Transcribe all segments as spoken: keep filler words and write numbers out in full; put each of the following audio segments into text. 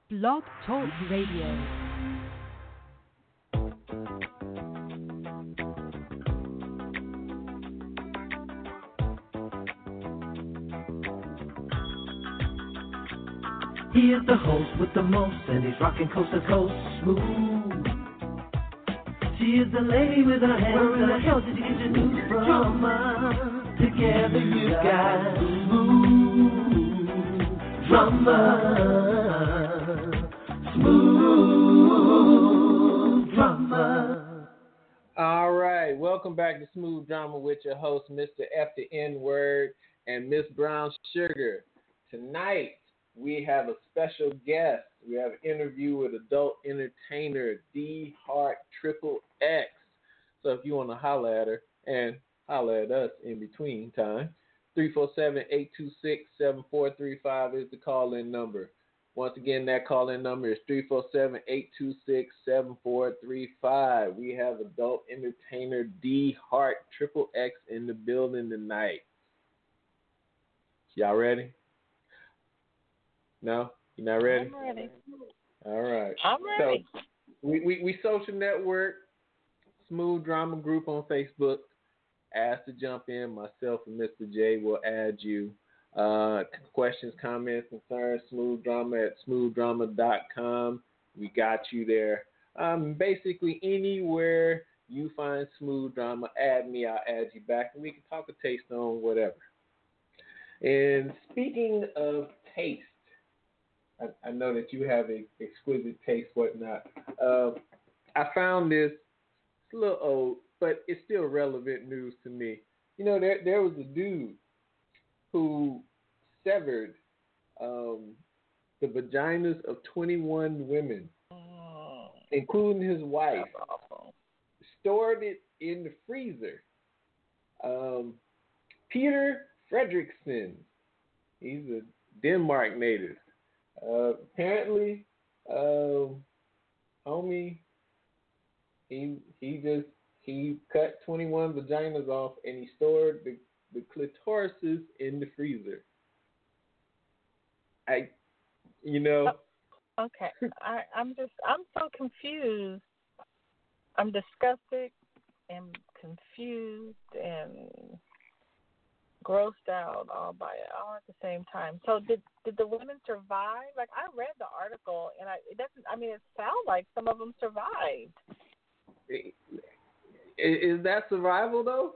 Blog Talk Radio. He is the host with the most, and he's rocking coast to coast smooth. She is the lady with her hands. Where in the hell did you get your news from? Drama. Together you got smooth drama. Smooth drama. All right, welcome back to Smooth Drama with your host, Mister F the N Word and Miss Brown Sugar. Tonight, we have a special guest. We have an interview with adult entertainer D Heart Triple X. So if you want to holler at her and holler at us in between time, three four seven, eight two six, seven four three five is the call-in number. Once again, that call-in number is three four seven, eight two six, seven four three five. We have adult entertainer D Heart Triple X in the building tonight. Y'all ready? No? You not ready? I'm ready. All right. I'm ready. So we, we, we social network, Smooth Drama Group on Facebook. Ask to jump in. Myself and Mister J will add you. Uh, questions, comments, concerns, Smooth Drama at smooth drama dot com. We got you there. Um, basically, anywhere you find Smooth Drama, add me. I'll add you back, and we can talk a taste on whatever. And speaking of taste, I, I know that you have a exquisite taste, whatnot. Uh, I found this. It's a little old, but it's still relevant news to me. You know, there there was a dude who severed um, the vaginas of twenty-one women, Oh, including his wife. that's awful. Stored it in the freezer. Um, Peter Fredrickson, he's a Denmark native. Uh, apparently, um, homie, he he just he cut twenty-one vaginas off and he stored the the clitorises in the freezer. I, you know. Okay, I, I'm just, I'm so confused. I'm disgusted and confused and grossed out all by it, all at the same time. So did did the women survive? Like, I read the article and I it doesn't. I mean, it sounds like some of them survived. Is that survival though?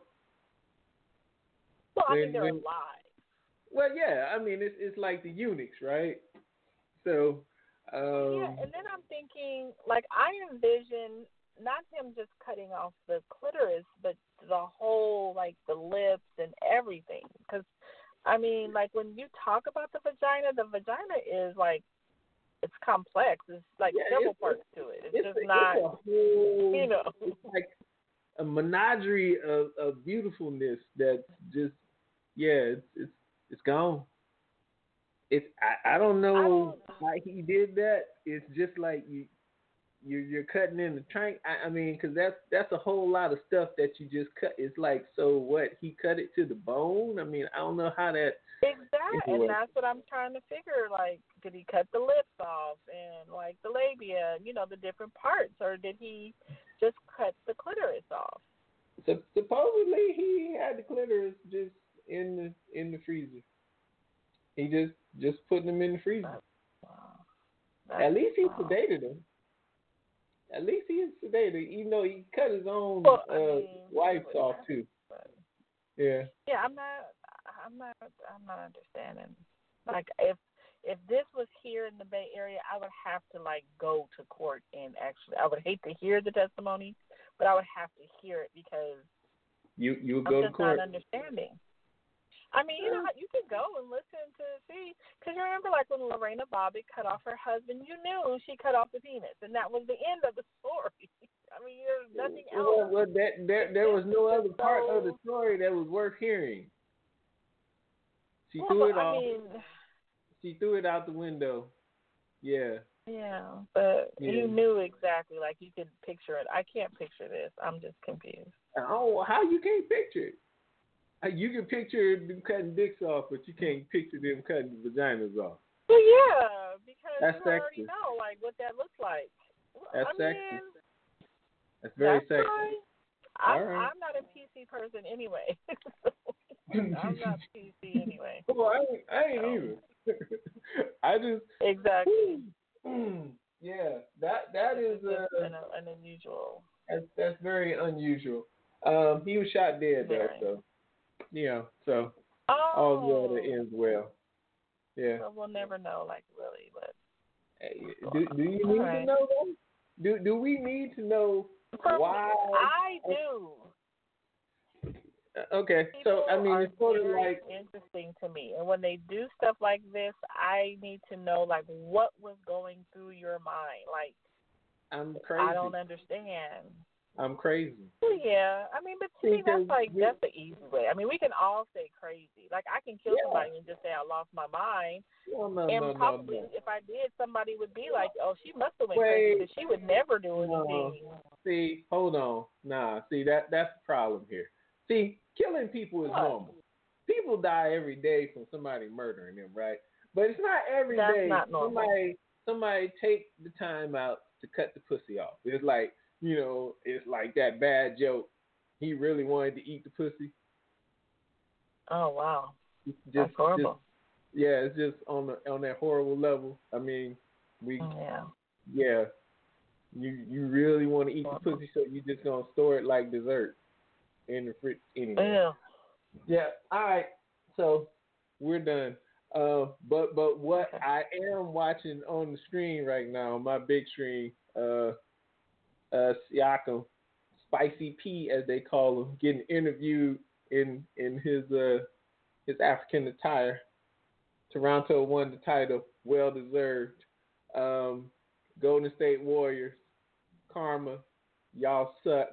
Well, I When- think they're when- alive. Well, yeah. I mean, it's it's like the eunuchs, right? So. Um, Yeah, and then I'm thinking, like, I envision not him just cutting off the clitoris, but the whole, like, the lips and everything. Because, I mean, like, when you talk about the vagina, the vagina is, like, it's complex. It's, like, Yeah, several it's a- parts to it. It's, it's just a, not, it's a whole, you know. It's like a menagerie of, of beautifulness that's just, yeah, it's it's, it's gone. It's I, I don't know I don't- why he did that. It's just like you you're, you're cutting in the trunk. I, I mean, because that's that's a whole lot of stuff that you just cut. It's like, so what? He cut it to the bone. I mean, I don't know how that. Exactly, Anyway. and that's what I'm trying to figure. Like, did he cut the lips off and, like, the labia, you know, the different parts, or did he just cut the clitoris off? So, supposedly he had the clitoris just in the in the freezer. He just just putting them in the freezer. Wow. At least he wow. sedated him. At least he is sedated, even though he cut his own Well, I uh, mean, wife but- off too. but- Yeah. Yeah, I'm not. I'm not. I'm not understanding. Like, if if this was here in the Bay Area, I would have to, like, go to court and actually. I would hate to hear the testimony, but I would have to hear it because You you would I'm go to just court. not understanding. I mean, you know, you could go and listen to see, because you remember, like, when Lorena Bobbitt cut off her husband, you knew she cut off the penis, and that was the end of the story. I mean, there's nothing else. Well, well that, there there was no other part of the So- story that was worth hearing. She Well, threw it I off. mean, She threw it out the window. Yeah. yeah, but Yeah. you knew exactly, like, you could picture it. I can't picture this. I'm just confused. Oh, how you can't picture it? Uh, You can picture them cutting dicks off, but you can't picture them cutting vaginas off. Well, yeah, because That's you already sexy. know like what that looks like. That's I sexy. mean, That's very that's sexy. fine. I'm, All right. I'm not a P C person anyway. I'm not P C anyway. Well, I ain't, I ain't So. either. I just Exactly. yeah, that that is It's uh, an, an unusual. that's, that's very unusual. Um, he was shot dead though, Very. so yeah, so Oh. all's well that ends well. Yeah. So we'll never know, like really, but. Hey, do do you need right. to know that? Do do we need to know why? I do. Okay, People so I mean, are it's sort of very like interesting to me, and when they do stuff like this, I need to know like what was going through your mind. Like I'm crazy. I don't understand. I'm crazy. Well, yeah, I mean, but to me Because that's like we- that's the easy way. I mean, we can all say crazy. Like I can kill Yeah. somebody and just say I lost my mind, No, no, and no, probably no, no. if I did, somebody would be like, "Oh, she must have went Wait. crazy because she would never do No. anything." See, hold on. Nah, see that that's the problem here. See, killing people is What? normal. People die every day from somebody murdering them, right? But it's not every That's day not normal. somebody somebody take the time out to cut the pussy off. It's like, you know, it's like that bad joke. He really wanted to eat the pussy. Oh wow, Just, that's horrible. Just, yeah, it's just on the on that horrible level. I mean, we Yeah. yeah. You you really want to eat the pussy, so you just gonna store it like dessert in the fridge anyway. Yeah. Yeah. All right. So we're done. Uh, but but what Okay. I am watching on the screen right now, my big screen, uh, uh, Siakam, Spicy P as they call him, getting interviewed in in his uh his African attire. Toronto won the title, well deserved. Um, Golden State Warriors, karma, y'all suck.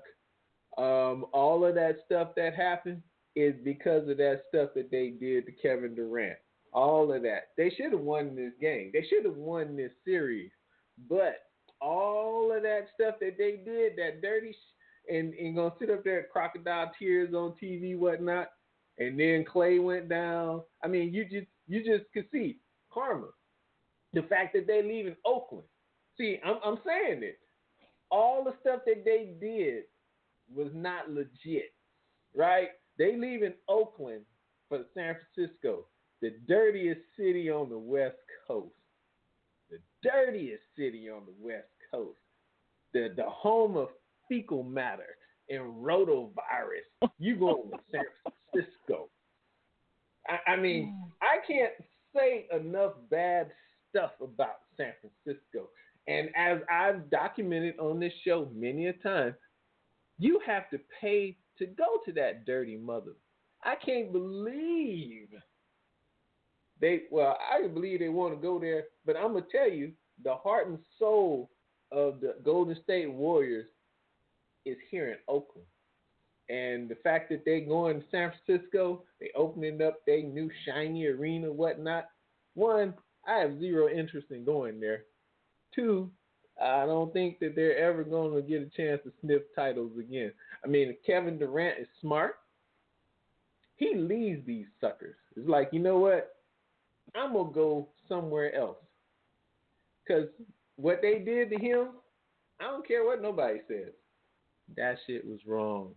Um, all of that stuff that happened is because of that stuff that they did to Kevin Durant. All of that. They should have won this game. They should have won this series. But all of that stuff that they did, that dirty sh- and, and gonna sit up there at crocodile tears on T V, whatnot, and then Clay went down. I mean, you just you just could see karma. The fact that they leaving Oakland. See, I'm I'm saying it. All the stuff that they did was not legit, right? They leaving Oakland for San Francisco, the dirtiest city on the West Coast. The dirtiest city on the West Coast. The the home of fecal matter and rotavirus. You going to San Francisco. I, I mean, I can't say enough bad stuff about San Francisco. And as I've documented on this show many a time, you have to pay to go to that dirty mother. I can't believe they, well, I can believe they want to go there, but I'm going to tell you, the heart and soul of the Golden State Warriors is here in Oakland. And the fact that they going to San Francisco, they opening up their new shiny arena, whatnot. One, I have zero interest in going there. Two, I don't think that they're ever going to get a chance to sniff titles again. I mean, if Kevin Durant is smart, he leaves these suckers. It's like, you know what? I'm going to go somewhere else. Because what they did to him, I don't care what nobody says. That shit was wrong.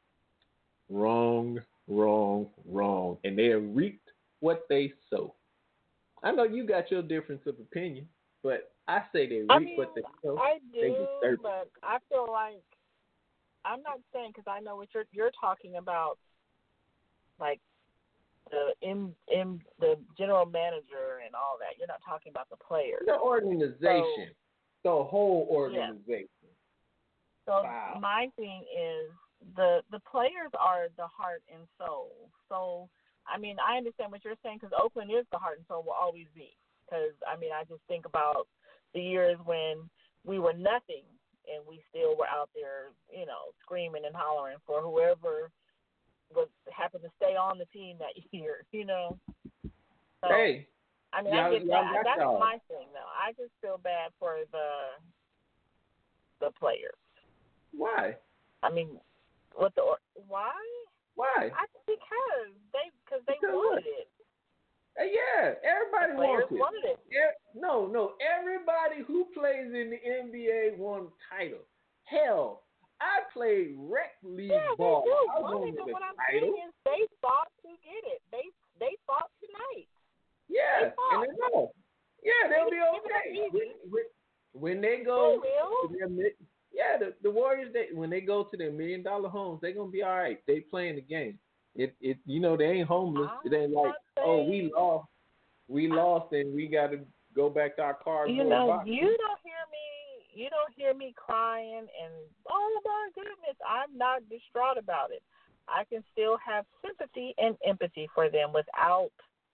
Wrong, wrong, wrong. And they have reaped what they sow. I know you got your difference of opinion, but I say they reap I mean, what they sow. I They do, deserve it. but I feel like I'm not saying because I know what you're you're talking about, like the in in the general manager and all that. You're not talking about the players. The organization, so, the whole organization. Yeah. So wow. my thing is the the players are the heart and soul. So I mean, I understand what you're saying because Oakland is the heart and soul, will always be. Because I mean, I just think about the years when we were nothing and we still were out there, you know, screaming and hollering for whoever was happened to stay on the team that year, you know. So, hey, I mean, y'all, I get y'all that. got That's y'all. my thing, though. I just feel bad for the the players. Why? I mean, what the why? Why? I because they because they Because wanted what? it. Uh, yeah, everybody The players wants it. wanted it. E- no, no, everybody who plays in the N B A won a title. Hell, I played rec league Yeah, they ball. do. I Money, wanted but a what I'm title. saying is they fought to get it. They they fought tonight. Yeah, They fought. and they know. Yeah, they'll be They didn't give it up okay. easy. When, when, when they go They will. to their mid, yeah, the, the Warriors, they when they go to their million dollar homes, they're gonna be all right. They playing the game. It it you know they ain't homeless. I'm It ain't like not oh we saying- lost, we lost and we got to go back to our cardboard You know, box. you don't hear me. You don't hear me crying and oh my goodness, I'm not distraught about it. I can still have sympathy and empathy for them without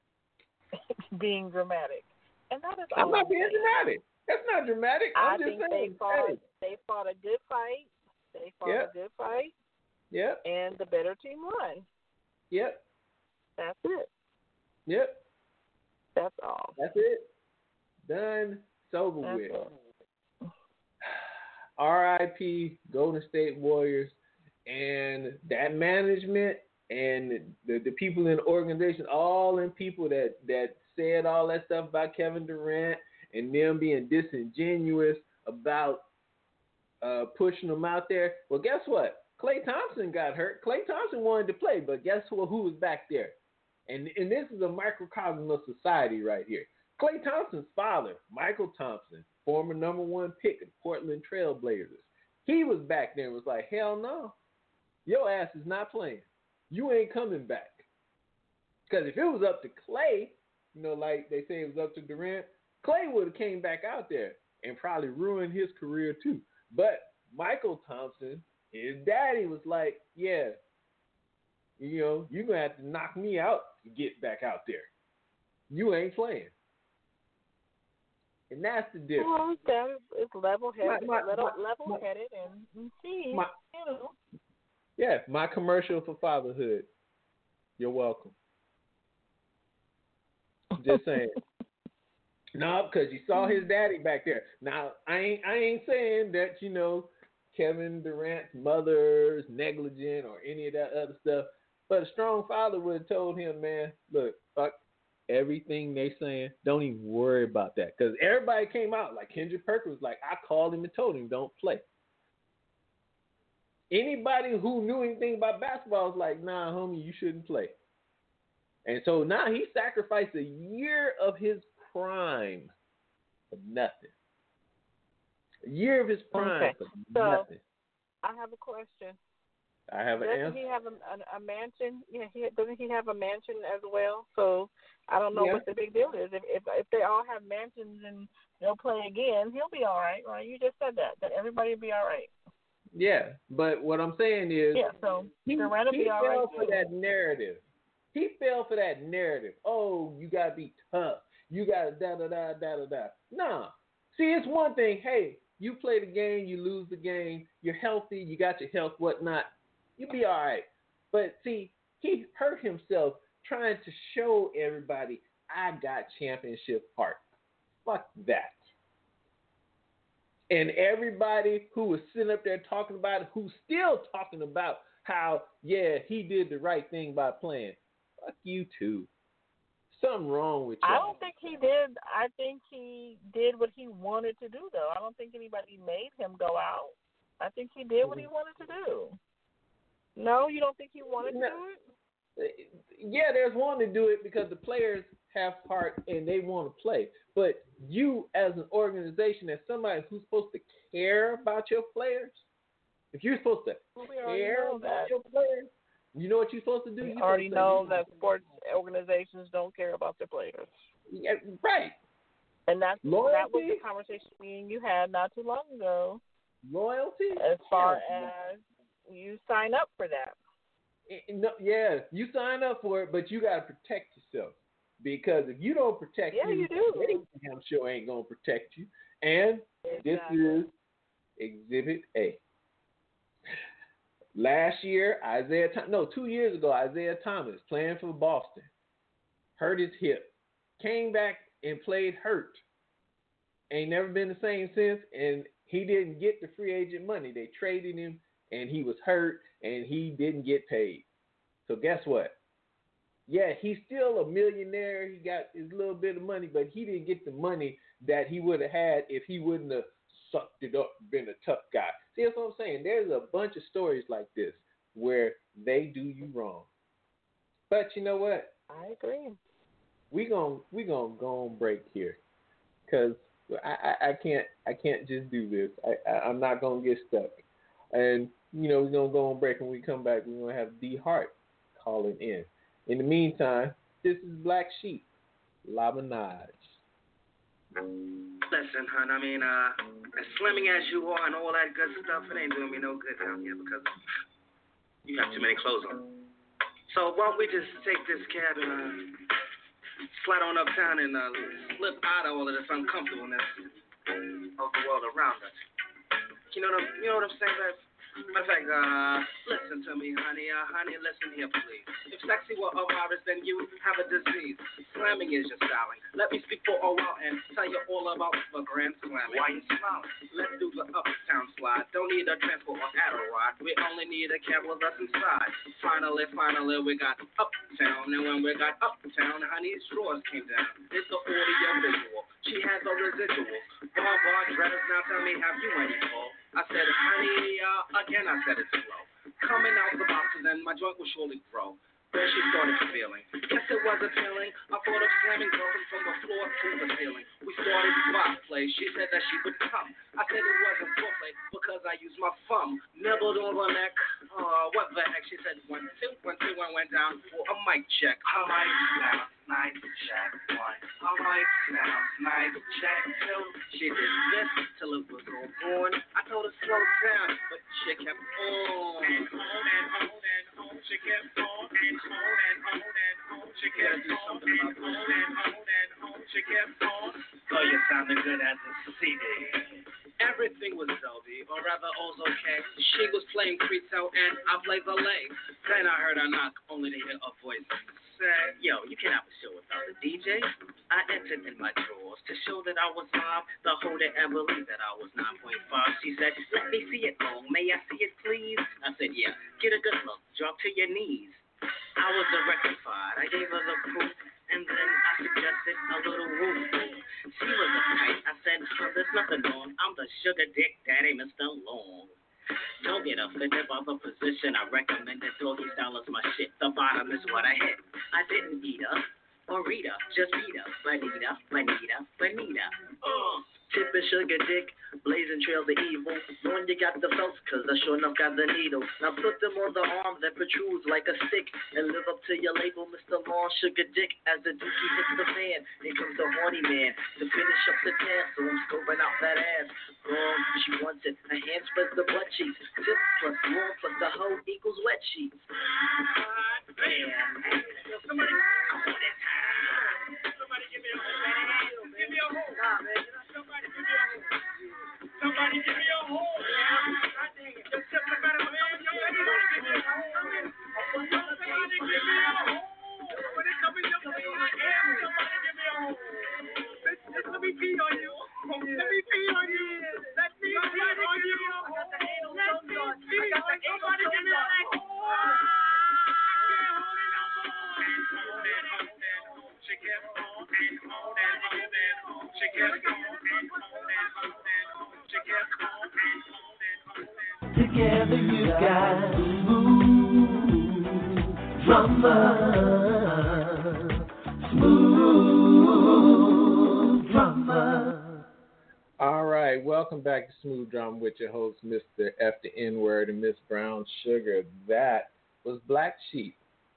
being dramatic, and that is all. I'm not I'm being saying. dramatic. That's not dramatic. I I'm just think saying. they fought. Hey, They fought a good fight. They fought Yep. a good fight, yep, and the better team won. yep, That's it. yep. That's all. That's it. Done. It's over That's with. it. R I P Golden State Warriors, and that management and the, the people in the organization, all them people that, that said all that stuff about Kevin Durant and them being disingenuous about uh, pushing them out there. Well, guess what? Klay Thompson got hurt. Klay Thompson wanted to play, but guess who, who was back there? And and this is a microcosm of society right here. Klay Thompson's father, Michael Thompson, former number one pick of the Portland Trail Blazers, he was back there and was like, hell no, your ass is not playing. You ain't coming back. Because if it was up to Klay, you know, like they say it was up to Durant, Klay would have came back out there and probably ruined his career too. But Michael Thompson, his daddy was like, yeah, you know, you're going to have to knock me out to get back out there. You ain't playing. And that's the difference. Well, that is, it's level-headed, My- my- my- level-headed, and, and see, My- you know. Yeah, my commercial for fatherhood. You're welcome. Just saying. No, because you saw his daddy back there. Now, I ain't I ain't saying that, you know, Kevin Durant's mother is negligent or any of that other stuff. But a strong father would have told him, man, look, fuck everything they saying. Don't even worry about that. Because everybody came out. Like Kendrick Perkins was like, I called him and told him, don't play. Anybody who knew anything about basketball was like, nah, homie, you shouldn't play. And so now he sacrificed a year of his prime for nothing. A year of his prime Okay. for So, nothing. I have a question. I have an Doesn't answer. he have a, a, a mansion? Yeah, he doesn't he have a mansion as well? So I don't know Yeah. what the big deal is. If, if if they all have mansions and they'll play again, he'll be all right, right? You just said that that everybody will be all right. Yeah, but what I'm saying is, Yeah. So he, Durant will he be all fell right for too. that narrative. He fell for that narrative. Oh, you gotta be tough. You gotta da da da da da da. Nah. See, it's one thing. Hey, you play the game, you lose the game. You're healthy. You got your health, whatnot. You'll be all right. But see, he hurt himself trying to show everybody I got championship heart. Fuck that. And everybody who was sitting up there talking about it, who's still talking about how, yeah, he did the right thing by playing. Fuck you too. Something wrong with you. I don't think he did. I think he did what he wanted to do, though. I don't think anybody made him go out. I think he did what he wanted to do. No, you don't think he wanted No. to do it? Yeah, there's one to do it because the players have heart and they want to play. But you, as an organization, as somebody who's supposed to care about your players, if you're supposed to Well, we already care know about that. your players, you know what you're supposed to do? We You're already supposed to know say, that sports organizations don't care about their players. Yeah, right. And that's, that was Loyalty? the conversation me and you had not too long ago Loyalty? as far Yeah. as you sign up for that. Eh, No, yeah, you sign up for it, but you got to protect yourself. Because if you don't protect Yeah, you, you do. they damn sure ain't going to protect you. And Exactly. this is Exhibit A. Last year, Isaiah Thomas, no, two years ago, Isaiah Thomas, playing for Boston, hurt his hip, came back and played hurt. Ain't never been the same since, and he didn't get the free agent money. They traded him, and he was hurt, and he didn't get paid. So guess what? yeah, he's still a millionaire. He got his little bit of money, but he didn't get the money that he would have had if he wouldn't have sucked it up and been a tough guy. See, that's what I'm saying. There's a bunch of stories like this where they do you wrong. But you know what? I agree. We gon' we gonna go on break here, cause I, I, I can't I can't just do this. I, I I'm not gonna get stuck. And you know we're gonna go on break. When we come back, we're gonna have D Hart calling in. In the meantime, this is Black Sheep, La Minaj. Listen, hon, I mean, uh, as slimming as you are and all that good stuff, it ain't doing me no good down here because you have too many clothes on. So why don't we just take this cab and uh, slide on uptown and uh, slip out of all of this uncomfortableness of the world around us. You know what I'm, you know what I'm saying, babe? Matter of fact, uh, listen to me, honey. Uh, honey, listen here, please. If sexy were a virus, then you have a disease. Slamming is your styling. Let me speak for a while and tell you all about the grand slamming. Why you smiling? Let's do the uptown slide. Don't need a transport or Adderall. We only need a cab with us inside. Finally, finally, we got uptown. And when we got uptown, honey's drawers came down. It's the audio visual. She has a residual. Bar, bar, dress. Now tell me, have you any call? I said, honey, uh, again I said it slow. Coming out the boxes and my joint will surely grow. Then she started feeling. Yes, it was appealing. I thought of slamming girlfriend from the floor to the ceiling. We started box play. She said that she would come. I said it wasn't foreplay because I used my thumb. Nibbled on her neck. Oh, what the heck? She said one, two, one, two, one, went down for a mic check. A mic sounds nice, check one. A mic sounds nice, check two. She did this till it was all gone. I told her slow down, but she kept on. And on and on and on. She kept on and on and on and on. She kept do something about on and on and on. She kept on. Oh, you sounded good as a C D. Everything was Zelby, or rather all's okay. She was playing creeps out and I played the leg. Then I heard her knock, only to hear a voice say, yo, you can't have a show without a D J. I entered in my drawers to show that I was live. The whole day and believe that I was nine point five. She said, let me see it long. May I see it, please? I said, yeah. Get a good look. Drop to your knees. I was electrified. I gave her the proof. And then I suggested a little roof. She was a kite. I said, oh, there's nothing wrong. I'm the sugar dick daddy, Mister Long. Don't get offended by the position. I recommend that doggy style is my shit. The bottom is what I hit. I didn't eat her or read her, just beat her. Bonita, bonita, bonita. Uh. Tipping sugar dick, blazing trails of evil. Knowing you got the felts, cause I sure enough got the needle. Now put them on the arm that protrudes like a stick. And live up to your label, Mister Long Sugar Dick. As the dookie hits the fan, here comes the horny man to finish up the task. So I'm scoping out that ass. Wrong, she wants it. Her hand spreads the butt cheeks. Tip plus long plus the hoe equals wet sheets. God damn. Somebody, I want it. Somebody give me a hole. Give me a hole. Nah, man. Somebody give me a hole. Somebody give me a hole. God dang it. Just tip the better man. Somebody give me a hole. Somebody give me a hole. When it comes to me, I am. Somebody give me a hole. Let me pee on you. Let me pee on you. Let me pee on you. Let me pee on you. Somebody give me a hole. She kept on and on and on and on. She kept on and on and on and on. She kept on and on and on and on. Together you got smooth drummer, smooth drummer. All right, welcome back to Smooth Drama with your host, Mister F the N-Word and Miss Brown Sugar. That was Black Sheep,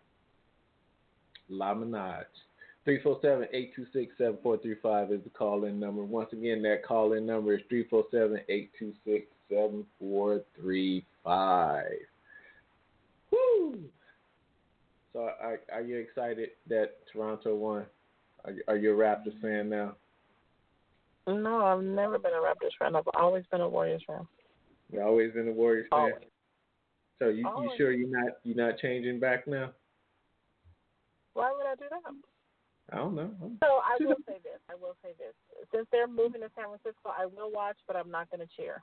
La Minaj. three four seven, eight two six, seven four three five is the call-in number. Once again, that call-in number is three four seven, eight two six, seven four three five. Woo! So are, are you excited that Toronto won? Are you, are you a Raptors fan now? No, I've never been a Raptors fan. I've always been a Warriors fan. You've always been a Warriors fan? Always. So you, Always. you sure you're not you're not changing back now? Why would I do that? I don't know. So I will say this. I will say this. Since they're moving to San Francisco, I will watch, but I'm not going to cheer.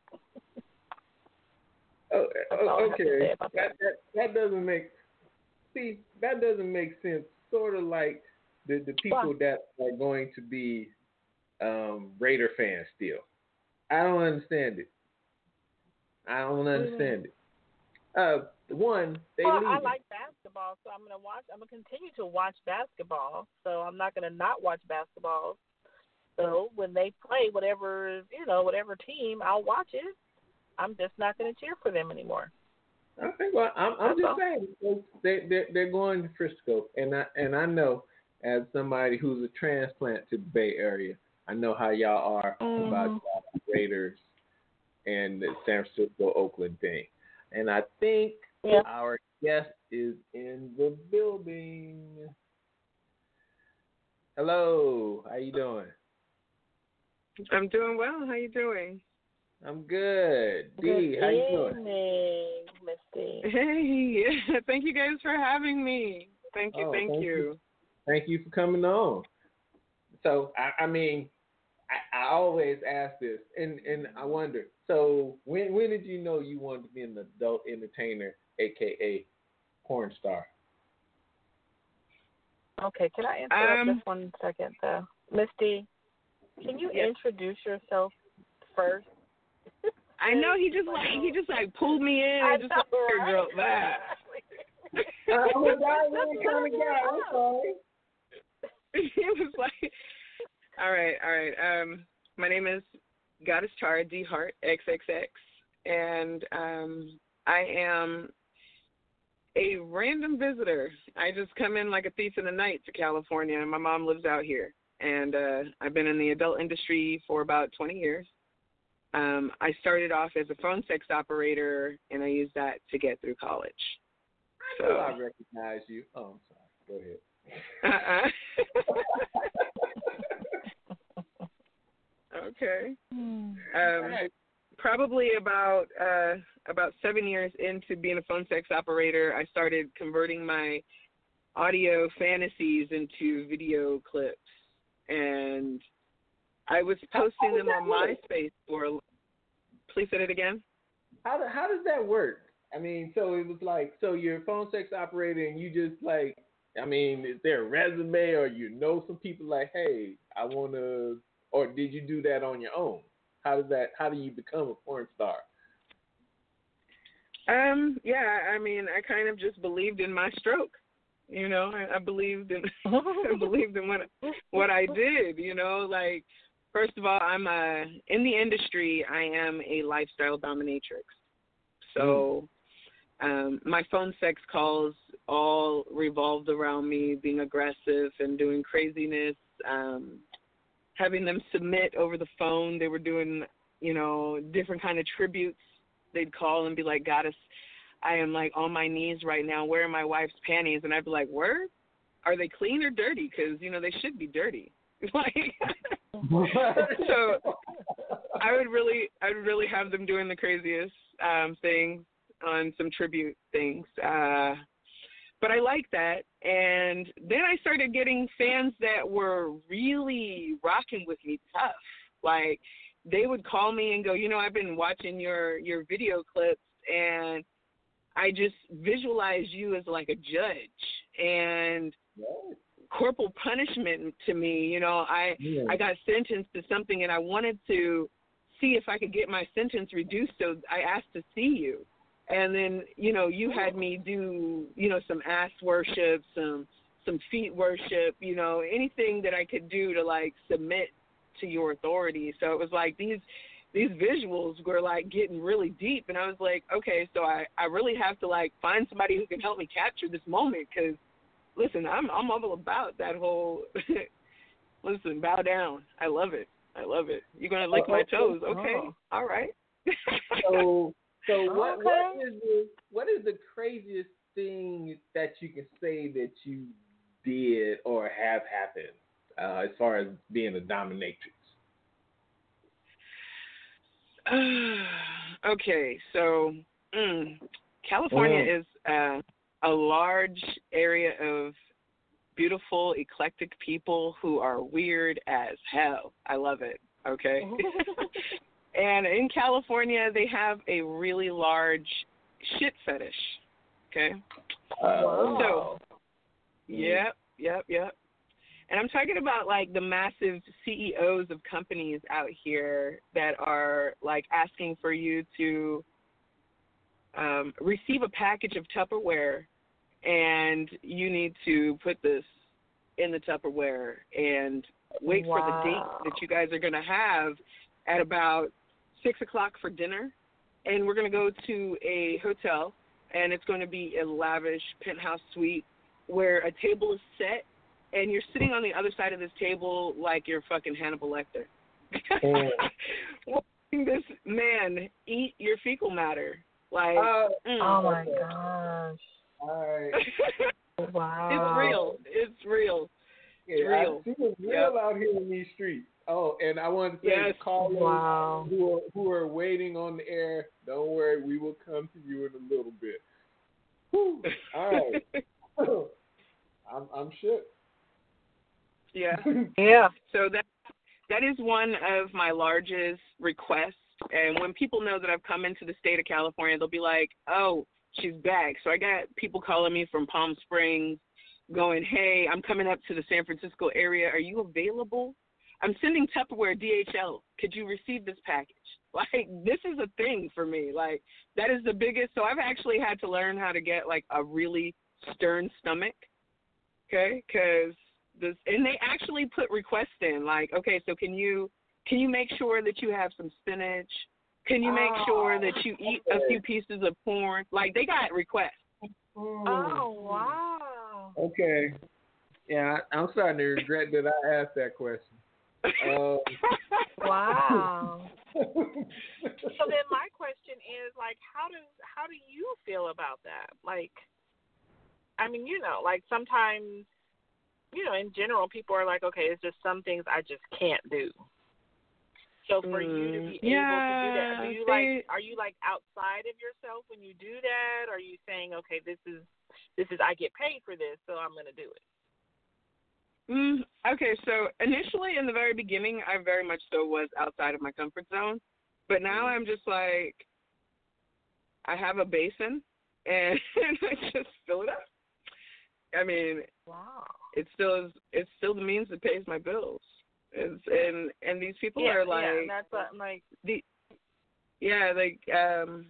Oh, That's all I have to okay. say about That, that. that that doesn't make. see, that doesn't make sense. Sort of like the, the people that are going to be um, Raider fans still. I don't understand it. I don't understand it. Uh, one, they well, leave I it. like basketball, so I'm gonna watch. I'm gonna continue to watch basketball. So I'm not gonna not watch basketball. So when they play whatever you know, whatever team, I'll watch it. I'm just not gonna cheer for them anymore. Okay, well, I'm, I'm That's just all. saying because they they're, they're going to Frisco, and I and I know as somebody who's a transplant to the Bay Area, I know how y'all are Mm. about the Raiders and the San Francisco Oakland thing, and I think Yeah. our guest is in the building. Hello, how you doing? I'm doing well. How you doing? I'm good. Good D, how you doing? evening, Misty. Hey, thank you guys for having me. Thank you, Oh, thank, thank you. you. Thank you for coming on. So, I, I mean, I, I always ask this, and, and I wonder, so when when did you know you wanted to be an adult entertainer, a k a porn star? Okay, can I interrupt Um, just one second, though? Misty, can you Yep. introduce yourself first? I know he just like he just like pulled me in I and just know, like right? girl that. I'm a guy, I'm kind of guy. I'm sorry. It was like, all right, all right. Um, my name is Goddess Chara D Hart X X X, and um, I am a random visitor. I just come in like a thief in the night to California, and my mom lives out here. And uh, I've been in the adult industry for about twenty years. Um, I started off as a phone sex operator, and I used that to get through college. I know I recognize you. Oh, I'm sorry. Go ahead. Uh-uh. Okay. Hmm. Um, probably about uh, about seven years into being a phone sex operator, I started converting my audio fantasies into video clips, and I was posting them on MySpace for. Please say it again. How do, how does that work? I mean, so it was like, so you're a phone sex operator, and you just like, I mean, is there a resume, or you know some people like, hey, I want to, or did you do that on your own? How does that? How do you become a porn star? Um, yeah, I mean, I kind of just believed in my stroke. You know, I, I believed in I believed in what what I did. You know, like first of all, I'm a in the industry. I am a lifestyle dominatrix. So, um, my phone sex calls all revolved around me being aggressive and doing craziness. Um, having them submit over the phone. They were doing, you know, different kind of tributes. They'd call and be like, Goddess, I am like on my knees right now wearing my wife's panties. And I'd be like, word? Are they clean or dirty? Because, you know, they should be dirty. Like, so I would really, I would really have them doing the craziest um, things on some tribute things. Uh, but I like that. And then I started getting fans that were really rocking with me tough. Like, they would call me and go, you know, I've been watching your, your video clips, and I just visualize you as like a judge. And corporal punishment to me, you know, I Yeah. I got sentenced to something, and I wanted to see if I could get my sentence reduced, so I asked to see you. And then, you know, you had me do, you know, some ass worship, some some feet worship, you know, anything that I could do to, like, submit to your authority. So it was like these these visuals were, like, getting really deep. And I was like, okay, so I, I really have to, like, find somebody who can help me capture this moment because, listen, I'm I'm all about that whole, listen, bow down. I love it. I love it. You're going to lick my toes. Okay. Oh. All right. So, so what, Okay. what is the what is the craziest thing that you can say that you did or have happened uh, as far as being a dominatrix? Okay, so mm, California Mm. is uh, a large area of beautiful, eclectic people who are weird as hell. I love it, okay? And in California, they have a really large shit fetish, okay? Uh, So, yep, yep, yep. And I'm talking about like the massive C E Os of companies out here that are like asking for you to um, receive a package of Tupperware, and you need to put this in the Tupperware and wait Wow. for the date that you guys are going to have at about six o'clock for dinner. And we're going to go to a hotel, and it's going to be a lavish penthouse suite where a table is set, and you're sitting on the other side of this table like you're fucking Hannibal Lecter. Mm. Watching this man eat your fecal matter. Like, Uh, mm. Oh my gosh. all right. Wow. It's real. It's real. Yeah, real. I see it's real Yep. out here in these streets. Oh, and I wanted to say, Yes. callers Wow. who are who are waiting on the air, don't worry, we will come to you in a little bit. Whew. All right. I'm I'm shook. Yeah. Yeah. So that that is one of my largest requests. And when people know that I've come into the state of California, they'll be like, "Oh, she's back." So I got people calling me from Palm Springs, going, "Hey, I'm coming up to the San Francisco area. Are you available? I'm sending Tupperware D H L. Could you receive this package?" Like, this is a thing for me. Like, that is the biggest. So I've actually had to learn how to get like a really stern stomach. Okay, because this, and they actually put requests in, like, okay, so can you can you make sure that you have some spinach? Can you make sure that you eat a few pieces of corn? Like, they got requests. Oh, wow. Okay. Yeah, I, I'm starting to regret that I asked that question. Um, Wow. So then my question is, like, how does how do you feel about that? Like, I mean, you know, like sometimes, you know, in general, people are like, okay, it's just some things I just can't do. So for Mm, you to be yeah, able to do that, do you they, like? Are you like outside of yourself when you do that? Are you saying, okay, this is this is I get paid for this, so I'm going to do it? Mm, okay, so initially in the very beginning, I very much so was outside of my comfort zone. But now I'm just like, I have a basin, and I just fill it up. I mean, Wow. it still is. It's still the means that pays my bills. It's, and and these people Yeah, are like, yeah, and that's what I'm like. the, yeah, like um,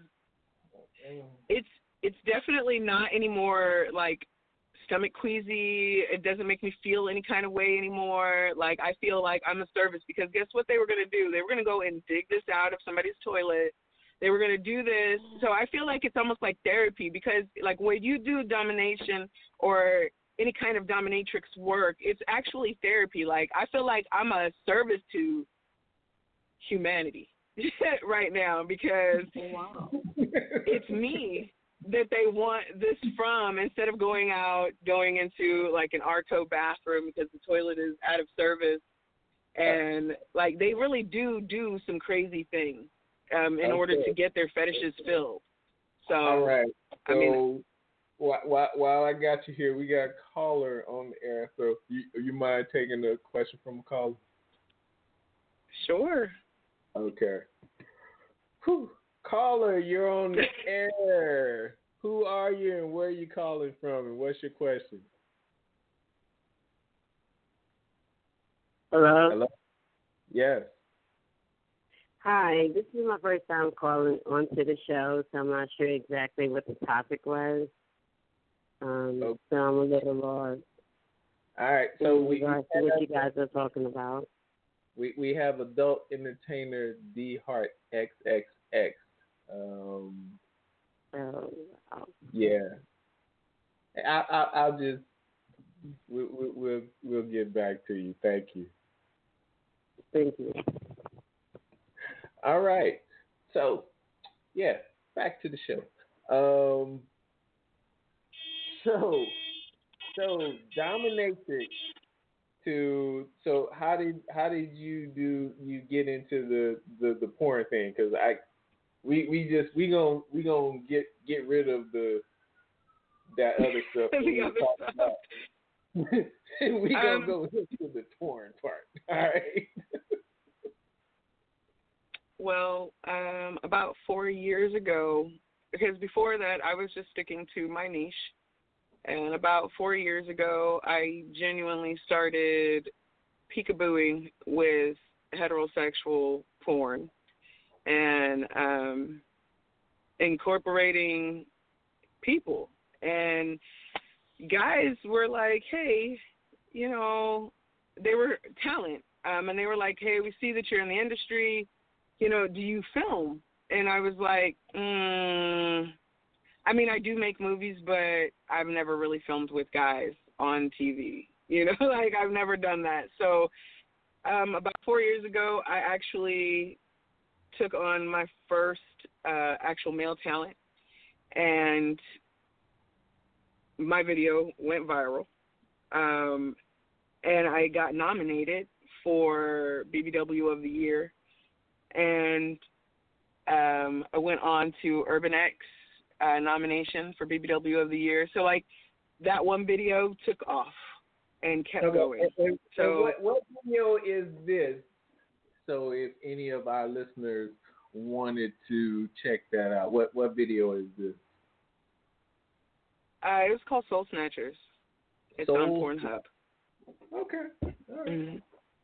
it's it's definitely not anymore like stomach queasy. It doesn't make me feel any kind of way anymore. Like, I feel like I'm a service, because guess what they were going to do? They were going to go and dig this out of somebody's toilet. They were going to do this. So I feel like it's almost like therapy, because like when you do domination or any kind of dominatrix work, it's actually therapy. Like, I feel like I'm a service to humanity right now, because Wow. it's me that they want this from, instead of going out, going into like an Arco bathroom because the toilet is out of service. And like, they really do do some crazy things um, in Okay. order to get their fetishes filled. So, all right. So I mean, while, while, while I got you here, we got a caller on the air. So you you mind taking a question from a caller? sure. Okay. Whew. Caller, you're on the air. Who are you and where are you calling from, and what's your question? Hello? Hello? Yes. Hi, this is my first time calling onto the show, so I'm not sure exactly what the topic was. Um, Okay. So I'm a little lost All right. So in we regards to what you guys are talking about. we we have adult entertainer D Hart X X X. Um, So, uh, yeah. I, I I'll just we, we, we'll we'll get back to you. Thank you. thank you. All right. So, yeah, back to the show. Um, so, so dominatrix to so how did how did you do you get into the the, the porn thing? Because I we we just we gonna we gonna get get rid of the that other stuff. that The we other talked stuff. about. we gonna Um, go into the porn part. All right. Well, um, about four years ago, because before that I was just sticking to my niche, And about four years ago, I genuinely started peekabooing with heterosexual porn and um, incorporating people. And guys were like, hey, you know, they were talent. Um, and they were like, hey, we see that you're in the industry. You know, do you film? And I was like, mm, I mean, I do make movies, but I've never really filmed with guys on T V. You know, like I've never done that. So um, about four years ago, I actually took on my first uh, actual male talent, and my video went viral. Um, and I got nominated for B B W of the Year, and um, I went on to Urban X uh, nomination for B B W of the Year. So, like, that one video took off and kept okay. going. And, and, so, and what, what video is this? So, if any of our listeners wanted to check that out, what what video is this? Uh, it was called Soul Snatchers. It's Soul... on Pornhub. Okay. All right. Mm-hmm.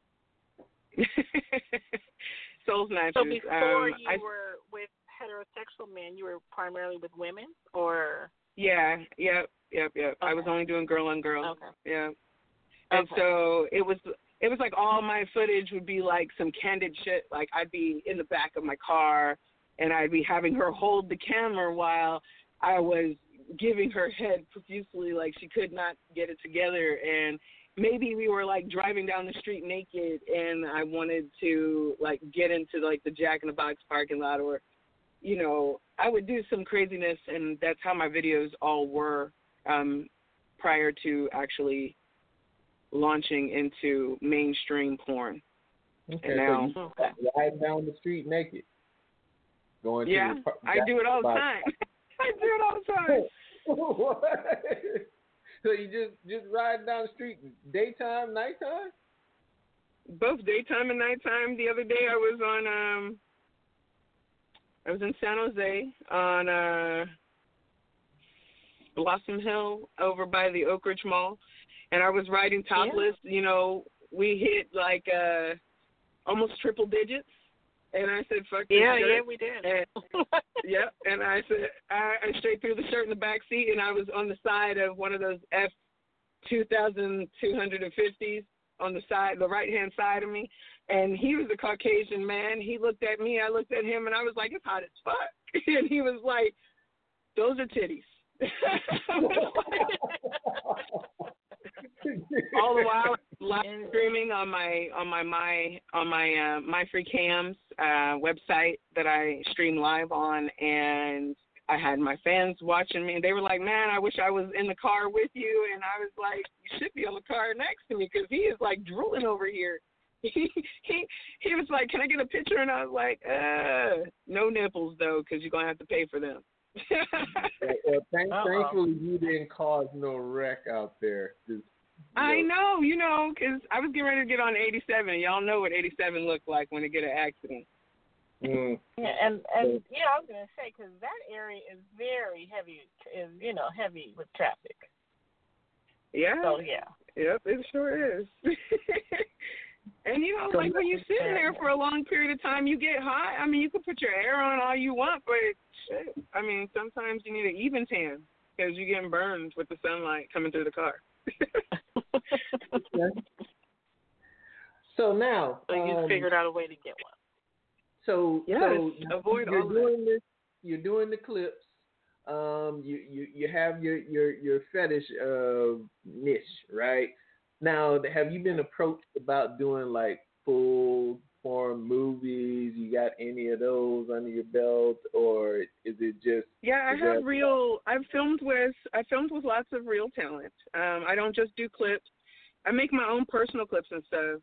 Soul Snatchers. So before um, you I, were with heterosexual men, you were primarily with women, or? Yeah, yep, yep, yep. Okay. I was only doing girl on girl. Okay. Yeah. And Okay. so it was it was like all my footage would be like some candid shit. Like I'd be in the back of my car and I'd be having her hold the camera while I was giving her head profusely like she could not get it together. And maybe we were like driving down the street naked and I wanted to like get into like the Jack in the Box parking lot, or, you know, I would do some craziness, and that's how my videos all were um, prior to actually launching into mainstream porn. Okay, And now, so you riding down the street naked, going yeah, to the par- I do it all the time. I do it all the time. What? So you just just riding down the street, daytime, nighttime? Both daytime and nighttime. The other day I was on, um, I was in San Jose on uh, Blossom Hill over by the Oak Ridge Mall, and I was riding topless. Yeah. You know, we hit like uh, almost triple digits, and I said, "Fuck this yeah, shirt." yeah, we did." And, yep, and I said, I, I straight threw the shirt in the back seat, and I was on the side of one of those F two thousand two hundred fifties on the side, the right hand side of me. And he was a Caucasian man. He looked at me, I looked at him, and I was like, "It's hot as fuck." And he was like, "Those are titties." All the while live streaming on my on my my on my uh, my free cams uh, website that I stream live on, and I had my fans watching me, and they were like, "Man, I wish I was in the car with you." And I was like, "You should be on the car next to me because he is like drooling over here." He he he was like, "Can I get a picture?" And I was like, "Uh, no nipples though, because you're gonna have to pay for them." well, thank, thankfully, you didn't cause no wreck out there. Just, I know, you know, because I was getting ready to get on eighty-seven. Y'all know what eighty-seven looked like when it get an accident. Mm. Yeah, and and yeah, I was gonna say because that area is very heavy, is you know heavy with traffic. Yeah. So yeah. Yep, it sure is. And, you know, like when you're sitting there for a long period of time, you get hot. I mean, you can put your hair on all you want, but shit, I mean, sometimes you need an even tan because you're getting burned with the sunlight coming through the car. So now, so you um, figured out a way to get one. So, yes, so avoid you're all doing that. this. You're doing the clips. Um, you you you have your your your fetish uh niche, right? Now, have you been approached about doing like full form movies? You got any of those under your belt, or is it just? Yeah, I have that... real. I've filmed with. I filmed with lots of real talent. Um, I don't just do clips. I make my own personal clips and stuff.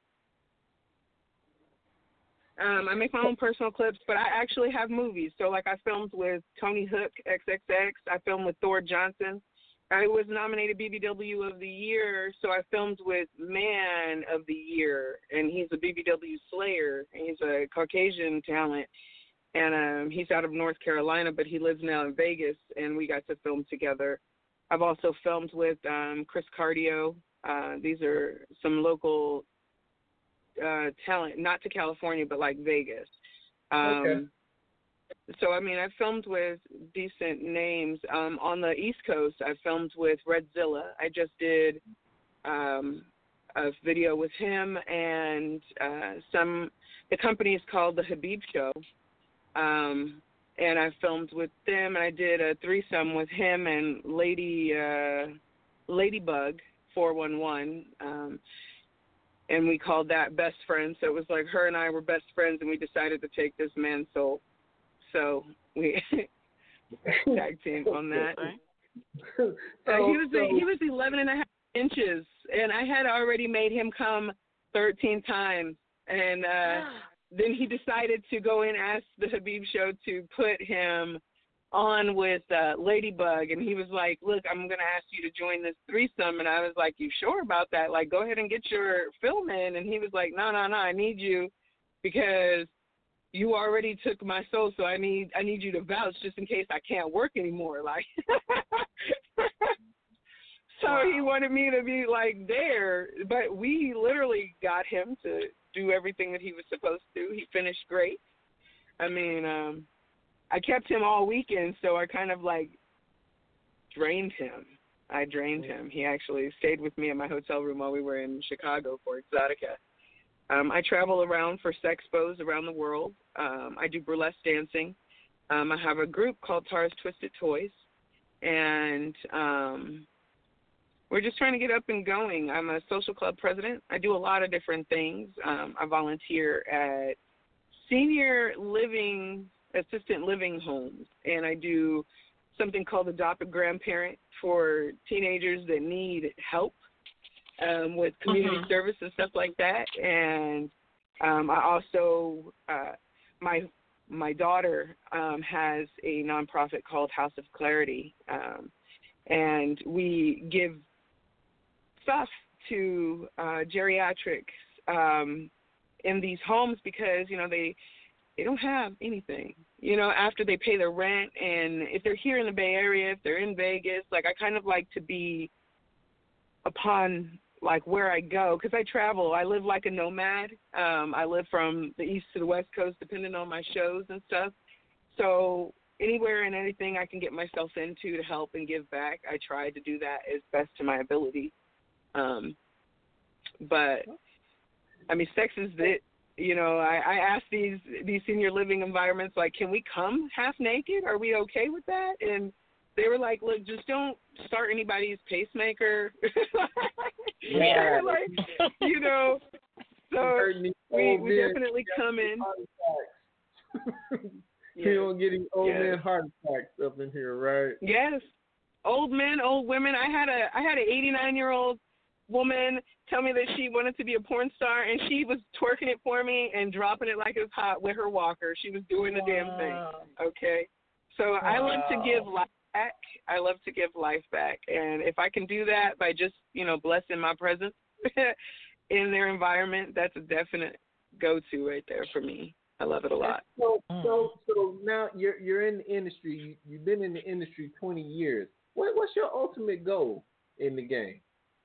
Um, I make my own personal clips, but I actually have movies. So, like, I filmed with Tony Hook, triple X. I filmed with Thor Johnson. I was nominated B B W of the Year, so I filmed with Man of the Year, and he's a B B W slayer. He's a Caucasian talent, and um, he's out of North Carolina, but he lives now in Vegas, and we got to film together. I've also filmed with um, Chris Cardio. Uh, these are some local uh, talent, not to California, but like Vegas. Um, Okay. So, I mean, I filmed with decent names. Um, on the East Coast, I filmed with Redzilla. I just did um, a video with him and uh, some, the company is called The Habib Show. Um, and I filmed with them, and I did a threesome with him and Lady uh, Ladybug four one one. Um, and we called that Best Friends. So it was like her and I were best friends, and we decided to take this man's soul. So we tag team on that. so, uh, he was so, he was eleven and a half inches, and I had already made him come thirteen times, and uh, then he decided to go and ask the Habib Show to put him on with uh, Ladybug, and he was like, "Look, I'm going to ask you to join this threesome," and I was like, "You sure about that? Like, go ahead and get your film in." And he was like, "No, no, no, I need you because you already took my soul, so I need I need you to vouch just in case I can't work anymore." Like, so wow. He wanted me to be like there, but we literally got him to do everything that he was supposed to. He finished great. I mean, um, I kept him all weekend, so I kind of like drained him. I drained him. He actually stayed with me in my hotel room while we were in Chicago for Exotica. Um, I travel around for sexpos around the world. Um, I do burlesque dancing. Um, I have a group called Tara's Twisted Toys, and um, we're just trying to get up and going. I'm a social club president. I do a lot of different things. Um, I volunteer at senior living, assistant living homes, and I do something called Adopt a Grandparent for teenagers that need help. Um, with community uh-huh. service and stuff like that, and um, I also uh, my my daughter um, has a nonprofit called House of Clarity, um, and we give stuff to uh, geriatrics um, in these homes because you know they they don't have anything. You know, after they pay their rent, and if they're here in the Bay Area, if they're in Vegas, like I kind of like to be upon like where I go, because I travel. I live like a nomad. Um, I live from the east to the west coast, depending on my shows and stuff. So anywhere and anything I can get myself into to help and give back, I try to do that as best to my ability. Um, but I mean, sex is it. You know, I, I ask these these senior living environments, like, can we come half naked? Are we okay with that? And they were like, look, just don't start anybody's pacemaker. Yeah. Like, you know, so we, we definitely come in. You don't get any old yes. man heart attacks up in here, right? Yes. Old men, old women. I had a I had an eighty-nine-year-old woman tell me that she wanted to be a porn star, and she was twerking it for me and dropping it like it was hot with her walker. She was doing the wow. damn thing, okay? So wow. I love to give life back. I love to give life back. And if I can do that by just, you know, blessing my presence in their environment, that's a definite go-to right there for me. I love it a lot. So, so, so now you're you're in the industry. You, you've been in the industry twenty years. What, what's your ultimate goal in the game?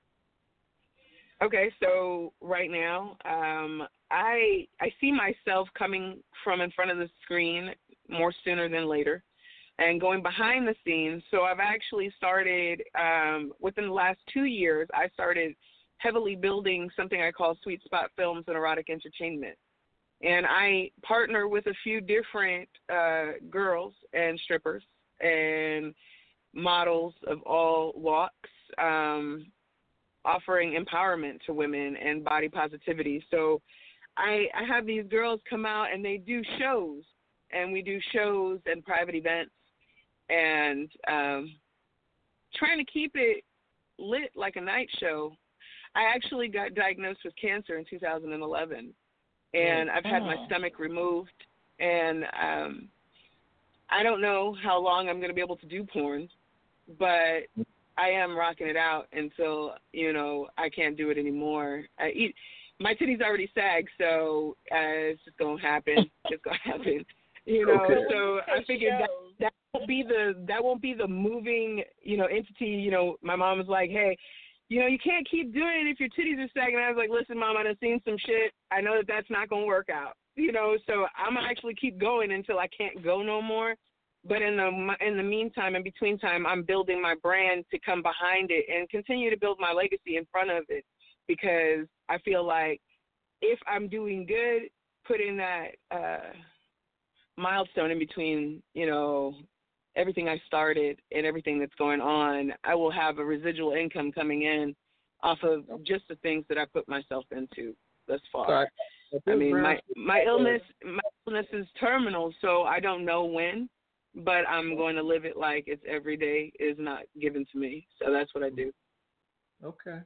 Okay, so right now, um, I I see myself coming from in front of the screen more sooner than later, and going behind the scenes. So I've actually started um, within the last two years. I started heavily building something I call Sweet Spot Films and Erotic Entertainment. And I partner with a few different uh, girls and strippers and models of all walks, um, offering empowerment to women and body positivity. So I, I have these girls come out and they do shows, and we do shows and private events, and um, trying to keep it lit like a night show. I actually got diagnosed with cancer in two thousand eleven. And I've had my stomach removed, and um, I don't know how long I'm going to be able to do porn, but I am rocking it out until, you know, I can't do it anymore. I eat, my titties already sag, so uh, it's just going to happen. It's going to happen. You know, okay. So I figured that, that won't be the that won't be the moving, you know, entity. You know, my mom was like, hey, you know, you can't keep doing it if your titties are sagging. I was like, listen, Mom, I done seen some shit. I know that that's not gonna work out. You know, so I'm gonna actually keep going until I can't go no more. But in the in the meantime, in between time, I'm building my brand to come behind it and continue to build my legacy in front of it, because I feel like if I'm doing good, putting that uh, milestone in between, you know, everything I started and everything that's going on, I will have a residual income coming in off of just the things that I put myself into thus far. Sorry. I mean, my my illness my illness is terminal, so I don't know when, but I'm going to live it like it's every day is not given to me. So that's what I do. Okay.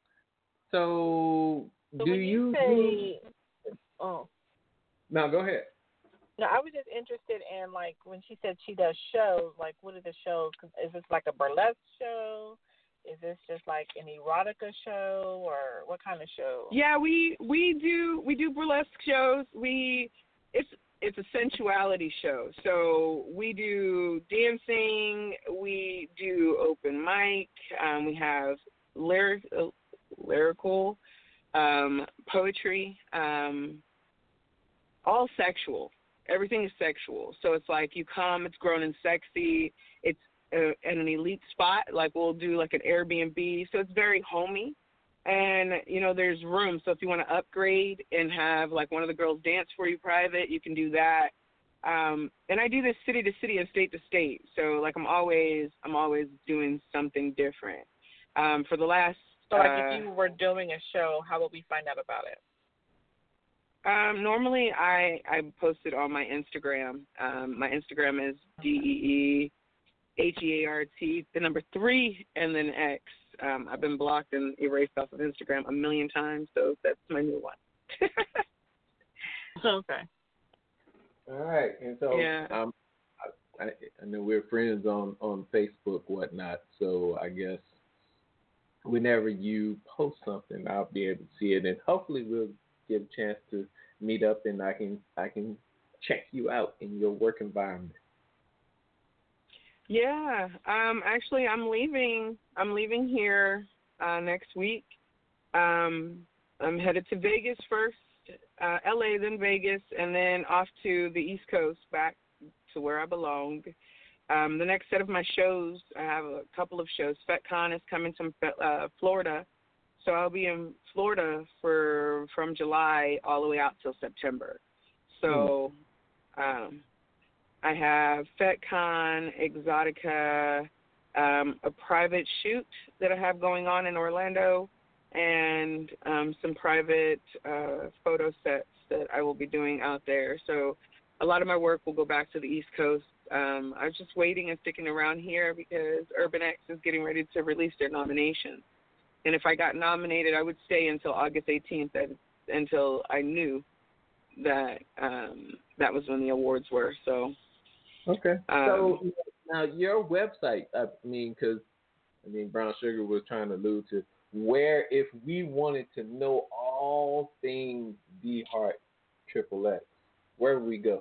So, So do when you, you say, oh, no, go ahead. no, I was just interested in, like, when she said she does shows, like, what are the shows? Is this like a burlesque show? Is this just like an erotica show, or what kind of show? Yeah, we we do we do burlesque shows. We it's it's a sensuality show. So we do dancing, we do open mic, um, we have lyric uh, lyrical, um, poetry, um, all sexual. Everything is sexual. So it's like you come, it's grown and sexy. It's uh, at an elite spot. Like we'll do like an Airbnb. So it's very homey. And, you know, there's room. So if you want to upgrade and have like one of the girls dance for you private, you can do that. Um, and I do this city to city and state to state. So like I'm always, I'm always doing something different. Um, for the last. So like uh, if you were doing a show, how would we find out about it? Um, normally I, I post it on my Instagram. Um, my Instagram is D E E H E A R T, the number three, and then X. Um, I've been blocked and erased off of Instagram a million times, so that's my new one. Okay. All right. And so, Yeah. um, I, I, I know we're friends on, on Facebook, whatnot, so I guess whenever you post something, I'll be able to see it, and hopefully we'll get a chance to meet up, and I can I can check you out in your work environment. Yeah. Um, actually, I'm leaving. I'm leaving here uh, next week. Um, I'm headed to Vegas first, uh, L A, then Vegas, and then off to the East Coast, back to where I belong. Um, the next set of my shows, I have a couple of shows. FetCon is coming to uh, Florida, so I'll be in Florida for from July all the way out till September. So um, I have FetCon, Exotica, um, a private shoot that I have going on in Orlando, and um, some private uh, photo sets that I will be doing out there. So a lot of my work will go back to the East Coast. Um, I was just waiting and sticking around here because Urban X is getting ready to release their nomination. And if I got nominated, I would stay until August eighteenth, until I knew that um, that was when the awards were. So, okay. Um, so now your website, I mean, because I mean, Brown Sugar was trying to allude to where if we wanted to know all things D Heart Triple X, where would we go?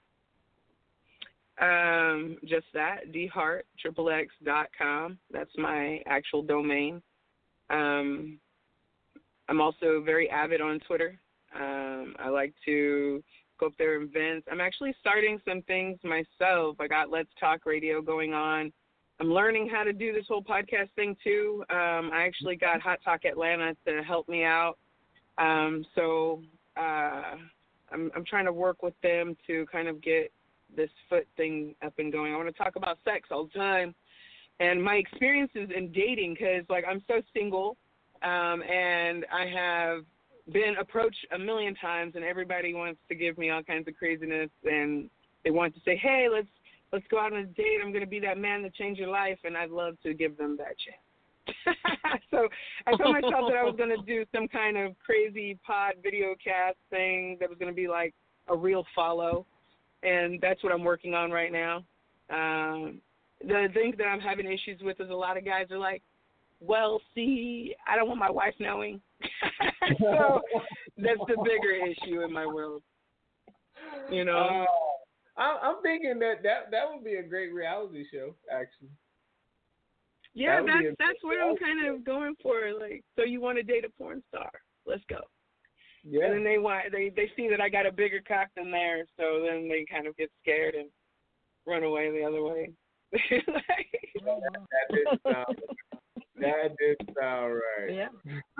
Um, just that, d heart triple x dot com. That's my actual domain. Um, I'm also very avid on Twitter. Um, I like to go up there and vent. I'm actually starting some things myself. I got Let's Talk Radio going on. I'm learning how to do this whole podcast thing too. Um, I actually got Hot Talk Atlanta to help me out. Um, so uh, I'm, I'm trying to work with them to kind of get this foot thing up and going. I want to talk about sex all the time and my experiences in dating, because like I'm so single, um, and I have been approached a million times, and everybody wants to give me all kinds of craziness, and they want to say, hey, let's let's go out on a date. I'm going to be that man that changed your life, and I'd love to give them that chance. So I told myself that I was going to do some kind of crazy pod video cast thing that was going to be like a real follow. And that's what I'm working on right now. Um, the thing that I'm having issues with is a lot of guys are like, well, see, I don't want my wife knowing. So that's the bigger issue in my world. You know? I'm, I'm thinking that, that that would be a great reality show, actually. Yeah, That would be that's a- that's what I'm kind of going for. Like, so you want to date a porn star? Let's go. Yeah. And then they want they they see that I got a bigger cock than theirs, so then they kind of get scared and run away the other way. Like, that did sound. That did sound right. Yeah.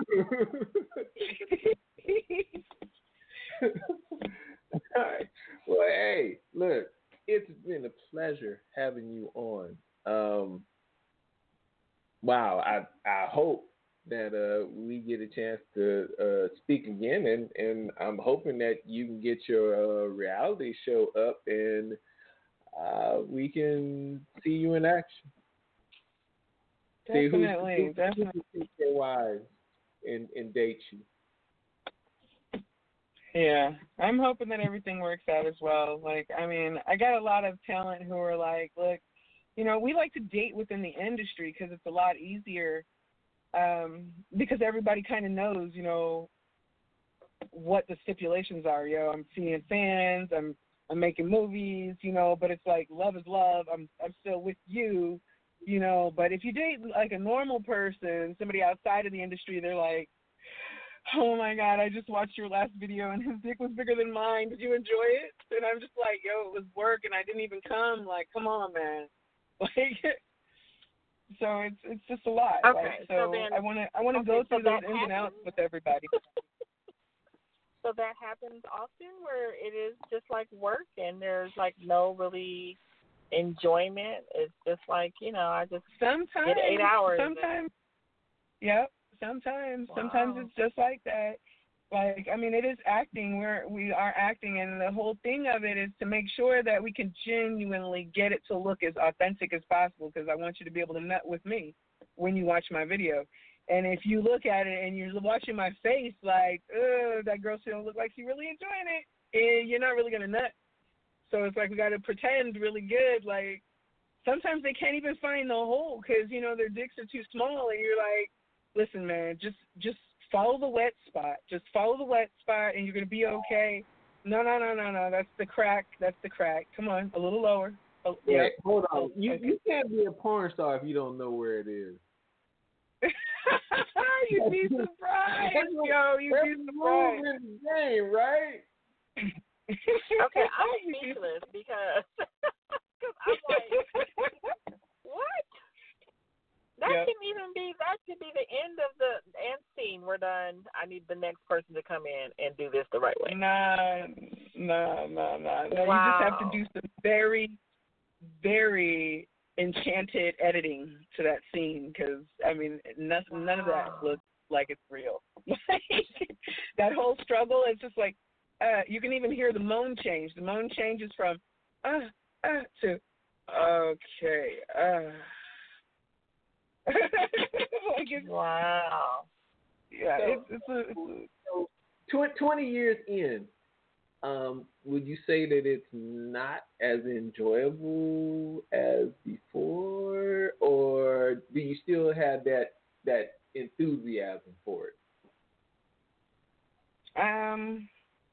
All right. Well, hey, look, it's been a pleasure having you on. Um, wow, I I hope that uh, we get a chance to uh, speak again, and, and I'm hoping that you can get your uh, reality show up and uh, we can see you in action. Definitely, see who's, definitely. Who take their wives and, and date you. Yeah, I'm hoping that everything works out as well. Like, I mean, I got a lot of talent who are like, look, you know, we like to date within the industry because it's a lot easier um, because everybody kind of knows, you know, what the stipulations are. Yo, I'm seeing fans, I'm I'm making movies, you know, but it's like love is love. I'm I'm still with you, you know. But if you date like a normal person, somebody outside of the industry, they're like, oh my God, I just watched your last video and his dick was bigger than mine. Did you enjoy it? And I'm just like, yo, it was work and I didn't even come. Like, come on, man. Like, so it's it's just a lot. Okay, like, so, so then, I want to I want to okay, go so through those that ins and outs happens? with everybody. So that happens often where it is just like work and there's like no really enjoyment. It's just like, you know, I just Sometimes, get eight hours. Sometimes, yep. Sometimes, Wow. sometimes it's just like that. Like, I mean, it is acting. We're we are acting, and the whole thing of it is to make sure that we can genuinely get it to look as authentic as possible. Because I want you to be able to nut with me when you watch my video. And if you look at it and you're watching my face, like, ugh, that girl she don't look like she really enjoying it, and you're not really gonna nut. So it's like we got to pretend really good. Like sometimes they can't even find the hole because you know their dicks are too small, and you're like, listen, man, just just follow the wet spot. Just follow the wet spot, and you're gonna be okay. No, no, no, no, no. That's the crack. That's the crack. Come on, a little lower. Oh, Wait, yeah. hold on. Oh, You okay. you can't be a porn star if you don't know where it is. You'd be surprised, yo. You'd Every be move surprised. in the game, right? Okay, I'm speechless because cause I'm like, what? That Yep. can even be, that could be the end of the end scene. We're done. I need the next person to come in and do this the right way. Nah, nah, nah, nah. No, Wow. you just have to do some very, very enchanted editing to that scene because, I mean, nothing, none of that looks like it's real. That whole struggle, it's just like, uh, you can even hear the moan change. The moan changes from, uh, uh, to, okay, uh. Like it's, Wow. yeah, So- it's, it's, a, it's a, So, tw- twenty years in, um, would you say that it's not as enjoyable as before, or do you still have that that enthusiasm for it? Um,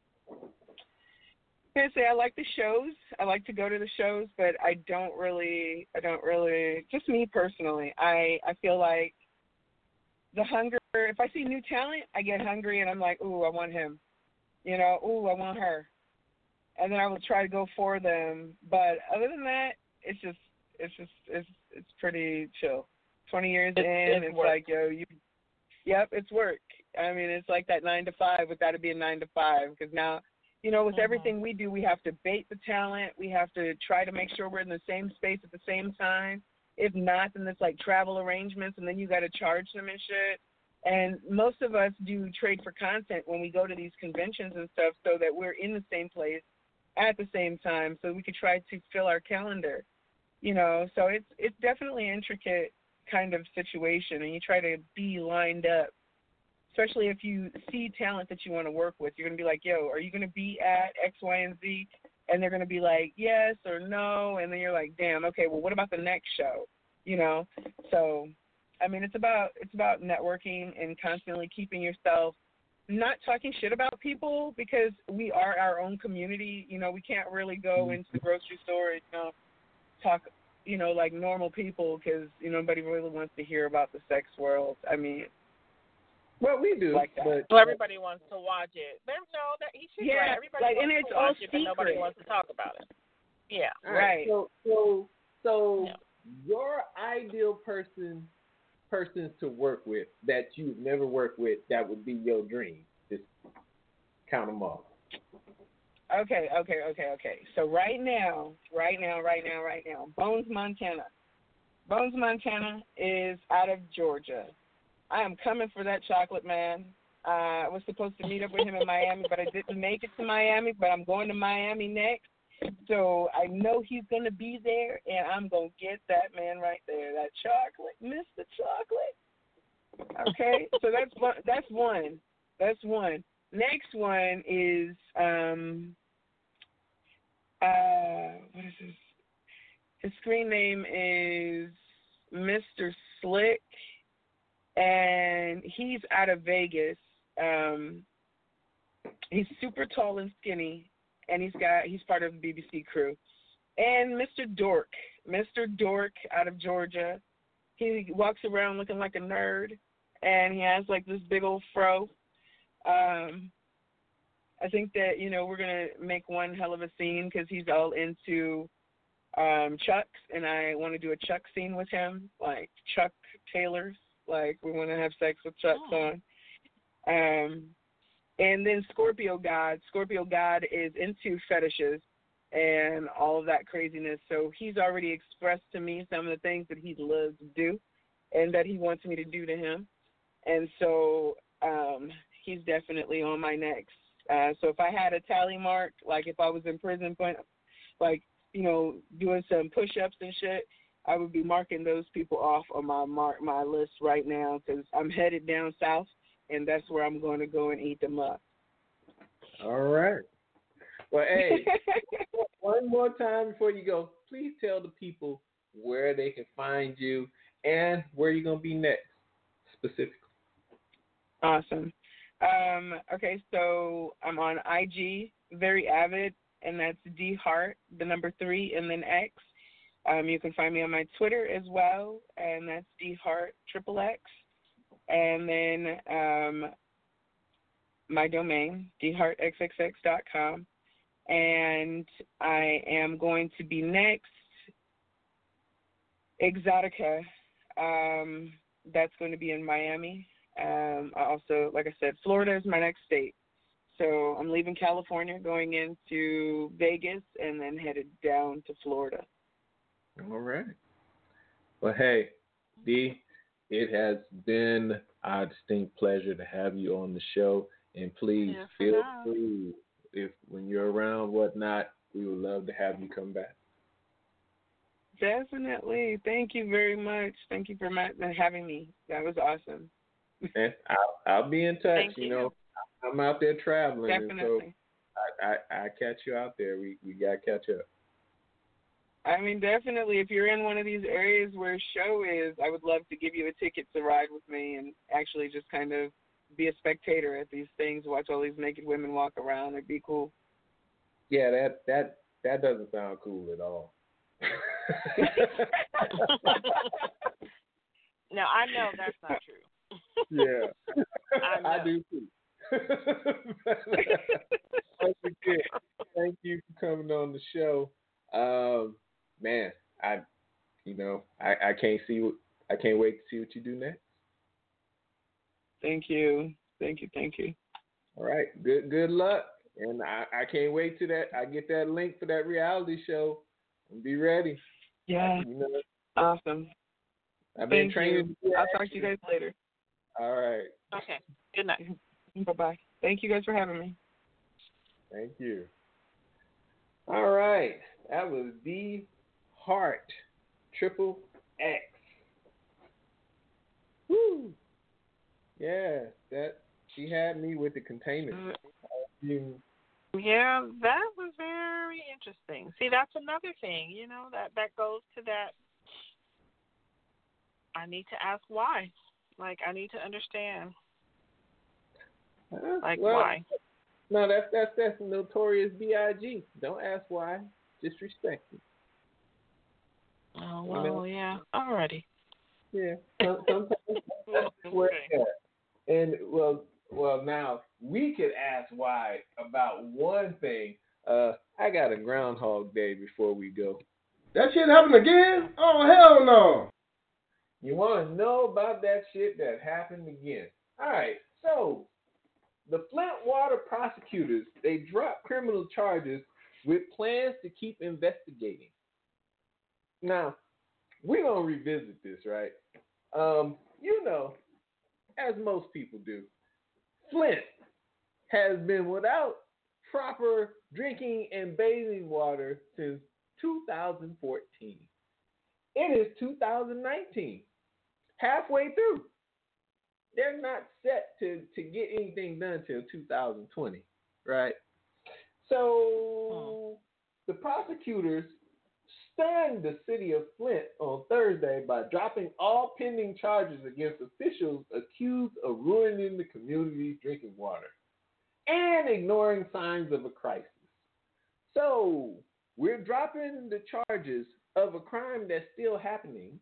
I'm gonna say I like the shows. I like to go to the shows, but I don't really, I don't really, just me personally. I, I feel like the hunger, if I see new talent, I get hungry and I'm like, ooh, I want him. You know, ooh, I want her. And then I will try to go for them. But other than that, it's just, it's just, it's, it's pretty chill. twenty years It's, in, it's, it's work. like, yo, you, yep, it's work. I mean, it's like that nine to five. It's got to be a nine to five because now, you know, with Mhm. everything we do, we have to bait the talent. We have to try to make sure we're in the same space at the same time. If not, then it's like travel arrangements, and then you got to charge them and shit. And most of us do trade for content when we go to these conventions and stuff so that we're in the same place at the same time so we could try to fill our calendar, you know. So it's it's definitely an intricate kind of situation, and you try to be lined up. Especially if you see talent that you want to work with, you're going to be like, yo, are you going to be at X, Y, and Z? And they're going to be like, yes or no. And then you're like, damn, okay, well, what about the next show? You know? So, I mean, it's about it's about networking and constantly keeping yourself not talking shit about people because we are our own community. You know, we can't really go into the grocery store and, you know, talk, you know, like normal people because, you know, nobody really wants to hear about the sex world. I mean, well, we do. Like that. But, well, everybody wants to watch it. There's no, that he should yeah, right. Everybody like, wants and it's to all watch it, but nobody secret. wants to talk about it. Yeah. all right. So, so, so Yeah. your ideal person, persons to work with that you've never worked with, that would be your dream. Just count them off. Okay, okay, okay, okay. So right now, right now, right now, right now, Bones Montana. Bones Montana is out of Georgia. I am coming for that chocolate man. Uh, I was supposed to meet up with him in Miami, but I didn't make it to Miami, but I'm going to Miami next. So I know he's going to be there, and I'm going to get that man right there, that chocolate, Mister Chocolate. Okay, so that's one. That's one. That's one. Next one is, um, uh, what is his? His screen name is Mister Slick, and he's out of Vegas. Um, he's super tall and skinny, and he's got he's part of the B B C crew. And Mister Dork, Mister Dork out of Georgia. He walks around looking like a nerd, and he has like this big old fro. Um, I think that, you know, we're gonna make one hell of a scene because he's all into um, Chucks, and I want to do a Chuck scene with him, like Chuck Taylors, like we want to have sex with Chucks Oh. on. Um, and then Scorpio God. Scorpio God is into fetishes and all of that craziness. So he's already expressed to me some of the things that he loves to do and that he wants me to do to him. And so um, he's definitely on my next. Uh, so if I had a tally mark, like if I was in prison, like, you know, doing some push-ups and shit, I would be marking those people off on my mark my list right now because I'm headed down south, and that's where I'm going to go and eat them up. All right. Well, hey, one more time before you go, please tell the people where they can find you and where you're going to be next, specifically. Awesome. Um, okay, so I'm on I G, very avid, and that's D Hart, the number three, and then X. Um, you can find me on my Twitter as well, and that's D Hart triple X. And then um, my domain, d hart x x x dot com. And I am going to be next, Exotica. Um, that's going to be in Miami. Um, I also, like I said, Florida is my next state. So I'm leaving California, going into Vegas, and then headed down to Florida. All right. Well, hey, D, it has been our distinct pleasure to have you on the show. And please Yeah, feel now. free, if when you're around, whatnot, we would love to have you come back. Definitely. Thank you very much. Thank you for ma- having me. That was awesome. And I'll, I'll be in touch. Thank you you. know, I'm out there traveling, Definitely. and so I, I I catch you out there. We we gotta catch up. I mean, definitely, if you're in one of these areas where a show is, I would love to give you a ticket to ride with me and actually just kind of be a spectator at these things, watch all these naked women walk around. It'd be cool. Yeah, that that that doesn't sound cool at all. No, I know that's not true. Yeah, I know. I do too. Once again, thank you for coming on the show. Um, man, I, you know, I, I can't see what I can't wait to see what you do next. Thank you. Thank you. Thank you. All right, good good luck, and I, I can't wait to that. I get that link for that reality show and be ready. Yeah. You know, Awesome. I've been Thank training. you. I'll talk to you guys later. All right. Okay. Good night. Bye-bye. Thank you guys for having me. Thank you. All right. That was D Hart, triple X. Woo. Yeah, that she had me with the containment. You- Yeah, that was very interesting. See, that's another thing, you know, that, that goes to that. I need to ask why. Like, I need to understand. Huh? Like well, why? No, that's that's that's notorious B I G. Don't ask why. Just respect it. Oh You well, know? yeah. Alrighty. Yeah. Some, sometimes that's where it's at. And well, well now we could ask why about one thing. Uh, I got a Groundhog Day before we go. That shit happened again? Oh hell no! You want to know about that shit that happened again? All right. So the Flint Water prosecutors, they dropped criminal charges with plans to keep investigating. Now, we're going to revisit this, right? Um, you know, as most people do, Flint has been without proper drinking and bathing water since two thousand fourteen. It is two thousand nineteen, halfway through. They're not set to, to get anything done till two thousand twenty, right? So the prosecutors stunned the city of Flint on Thursday by dropping all pending charges against officials accused of ruining the community's drinking water and ignoring signs of a crisis. So we're dropping the charges of a crime that's still happening,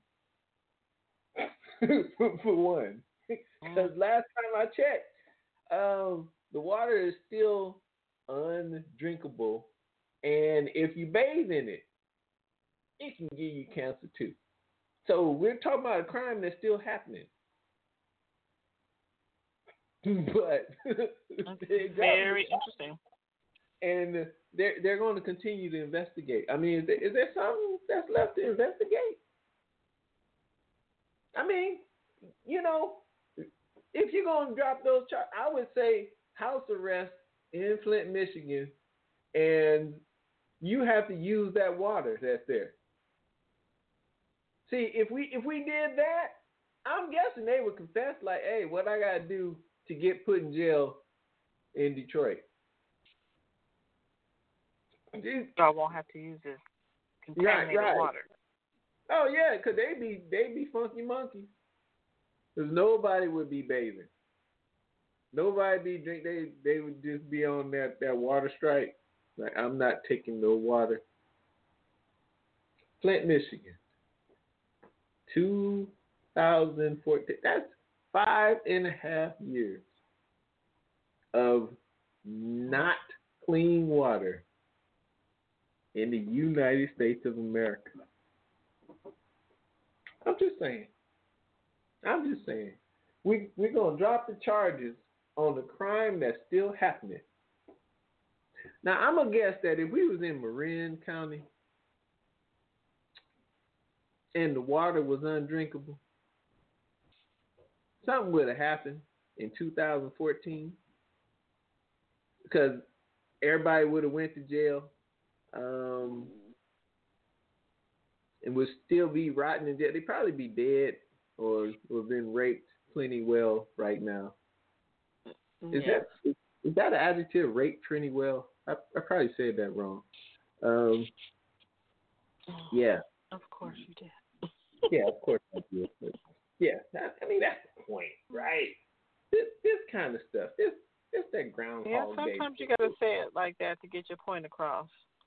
for one. Because last time I checked, um, the water is still undrinkable, and if you bathe in it, it can give you cancer too. So we're talking about a crime that's still happening. But very interesting. And they're they're going to continue to investigate. I mean, is there, is there something that's left to investigate? I mean, you know, if you're going to drop those charges, I would say house arrest in Flint, Michigan, and you have to use that water that's there. See, if we if we did that, I'm guessing they would confess like, hey, what I got to do to get put in jail in Detroit? I won't have to use this contaminated right, right. water. Oh yeah, because they be they be funky monkeys. Because nobody would be bathing. Nobody be drink. They they would just be on that, that water strike. Like, I'm not taking no water. Flint, Michigan, two thousand fourteen. That's five and a half years of not clean water in the United States of America. I'm just saying. I'm just saying. We, we're going to drop the charges on the crime that's still happening. Now, I'm going to guess that if we was in Marin County and the water was undrinkable, something would have happened in two thousand fourteen because everybody would have went to jail um, and would still be rotting in jail. They'd probably be dead or have been raped plenty well right now. Is yeah. that is, is that an adjective, rape plenty well? I, I probably said that wrong. Um, yeah. Of course you did. Yeah, of course I did. But yeah, that, I mean, that's the point, right? This this kind of stuff. This this that groundhog Yeah, day. sometimes you got to say it like that to get your point across.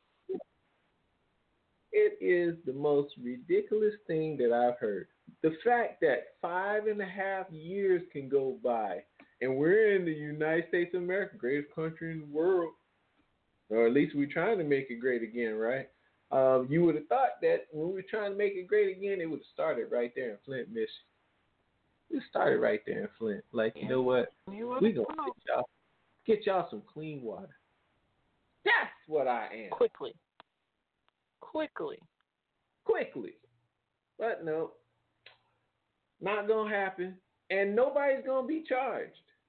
It is the most ridiculous thing that I've heard. The fact that five and a half years can go by and we're in the United States of America, greatest country in the world, or at least we're trying to make it great again, right? Um, you would have thought that when we were trying to make it great again, it would have started right there in Flint, Michigan. It started right there in Flint. Like, you know what? We gonna get y'all, get y'all some clean water. That's what I am. Quickly. Quickly. Quickly. But no, not going to happen. And nobody's going to be charged.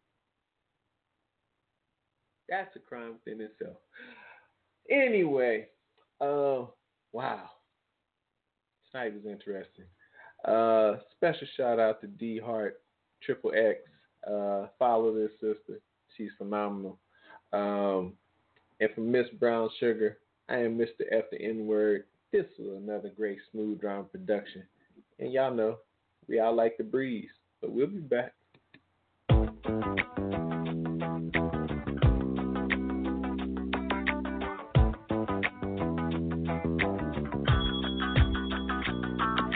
That's a crime within itself. Anyway, uh, wow. Tonight was interesting. Uh, special shout out to D Hart, Triple X. Uh, follow this sister. She's phenomenal. Um, and for Miss Brown Sugar, I am Mister F the N-Word. This was another great Smooth Drama production. And y'all know, we all like the breeze. But we'll be back.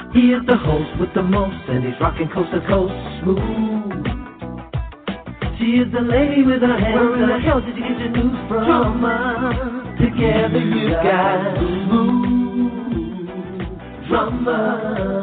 He is the host with the most, and he's rocking coast to coast smooth. She is the lady with her hands. Where in the hell did you get your news from? Drama. Together you got smooth drama.